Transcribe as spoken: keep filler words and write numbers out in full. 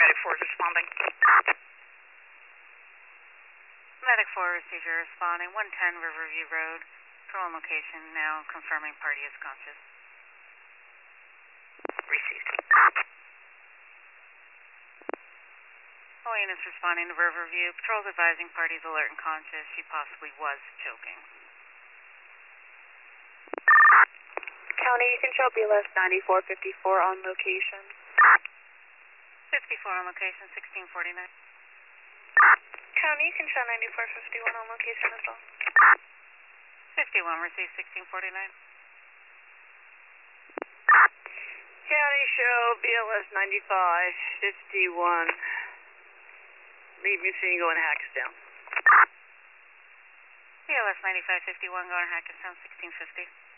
Medic four is responding. Medic four receives your responding. one ten Riverview Road. Patrol location now confirming party is conscious. Received. All units responding to Riverview. Patrol's advising parties alert and conscious. She possibly was choking. County, you can show B L S ninety-four fifty-four on location. fifty-four on location, sixteen forty-nine. County, you can show ninety-four fifty-one on location as well. fifty-one, receive sixteen forty-nine. County, show B L S ninety-five fifty-one. Leave me scene going to Hackettstown. B L S ninety-five fifty-one going to Hackettstown, sixteen fifty.